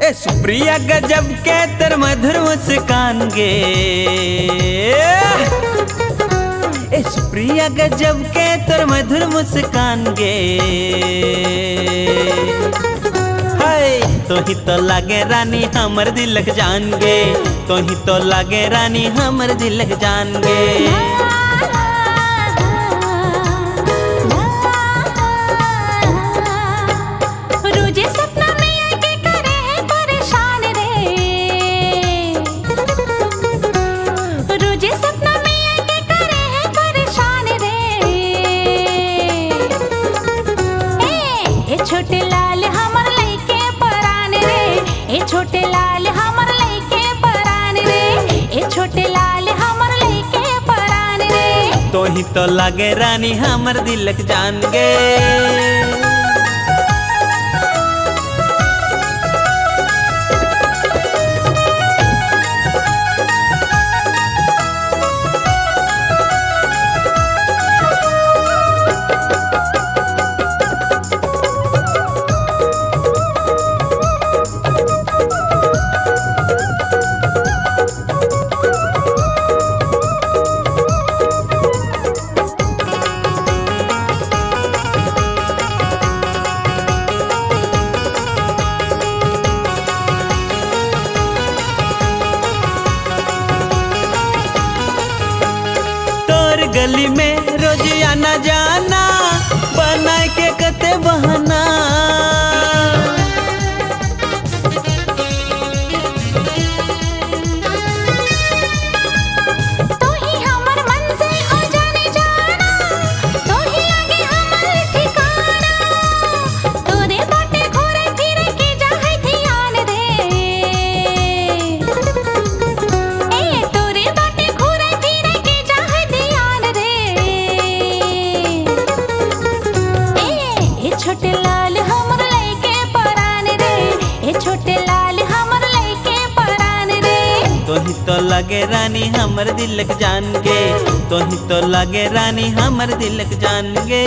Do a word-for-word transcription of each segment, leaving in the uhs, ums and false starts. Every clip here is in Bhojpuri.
ए सुप्रिया गजब के तेर मधुर मुस्कान गे, ए सुप्रिया गजब के तेर मधुर मुस्कान गे। हाय तो ही तो लागे रानी हमर दिलक जान गे, तो ही तो लागे रानी हमर दिलक जान गे। छोटे लाल हमर लइके परान रे, ए छोटे लाल हमर लइके परान रे, ए छोटे लाल हमर लइके परान रे। तो ही तो लागे रानी हमर दिलक जान गे। गली में रोज आना जाना बना के कते बहाना। तो ही हमर मंजिल ओ जाने जाना, तो ही लागे हमर ठिकाना। तोरे बाटे घोरे फिरे के जाहे ध्यान दे, ए तोरे बाटे घोरे फिरे के जाहे ध्यान दे। ए छोटे लाल हमर लइके परान रे, ए छोटे लाल हमर लइके परान रे। तो ही तो लागे रानी हमर दिलक जान गे, तो ही तो लागे रानी हमर दिलक जान गे।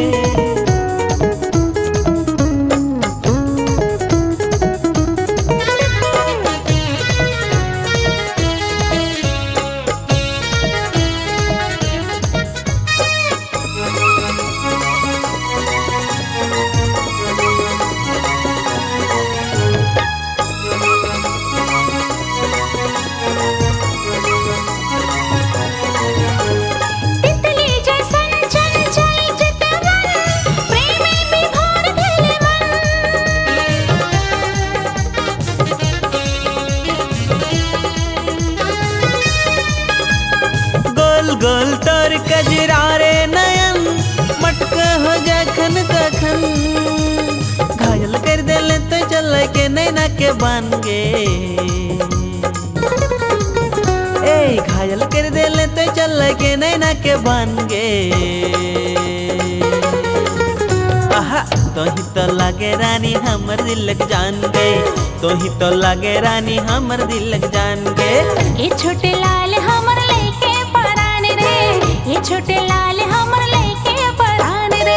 गोल तोर कजरा रे नयन मटक हो जखन कखन, घायल कर देले तो चल के नैना के बन गे। ए घायल कर देले तो चल के नैना के बन गे। आहा तो ही तो लागे रानी हमर दिलक जान गे, तो ही तो लागे रानी हमर दिलक जान गे। ए छोटे लाल हमर लइके परान रे, ए छोटे लाल हमर लइके परान रे।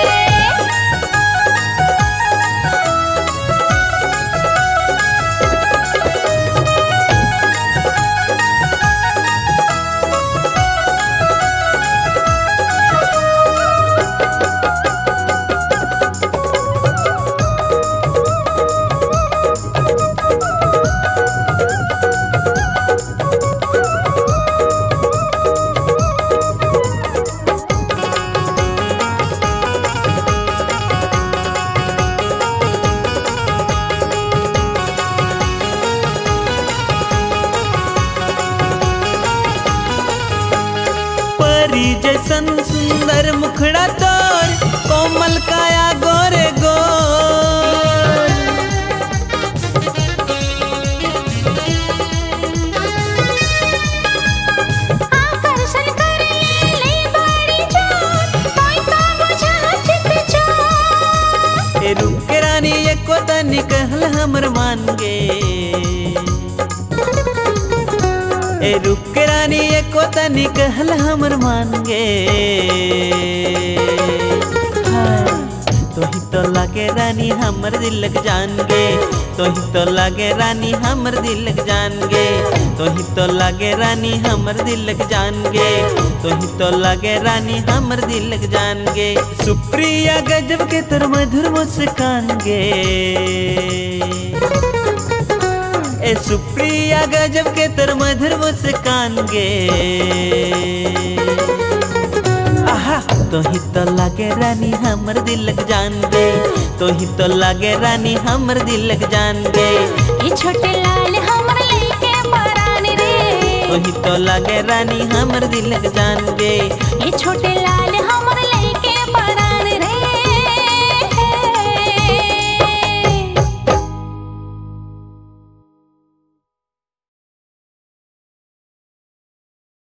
जैसन सुंदर मुखड़ा तोर कोमल काया गोरे गोर। आकर्षण करे ले बड़ी जोर, कोई तो बुझा चित चोर। ए रूप के रानी एको तनी कहल हमर मान गे, ए रूप के रानी एको तनी कहल हमर मान गे। तोही तो लागे रानी हमर दिलक जान गे, तोही तो लागे रानी हमर दिलक जान गे, तोही तो लागे रानी हमर दिलक जान गे, तोही तो लागे रानी हमर दिलक जान गे। सुप्रिया गजब के तोर मधुर मुस्कान गे, ए सुप्रिया गजब के तोर मधुर मुस्कान गे। आहा तोही तो लागे रानी हमर दिलक जान गे, तोही तो लागे रानी हमर दिलक जान गे। ए छोटे लाल हमर लइके परान रे, तोही तो लागे रानी हमर दिलक जान गे। ए छोटे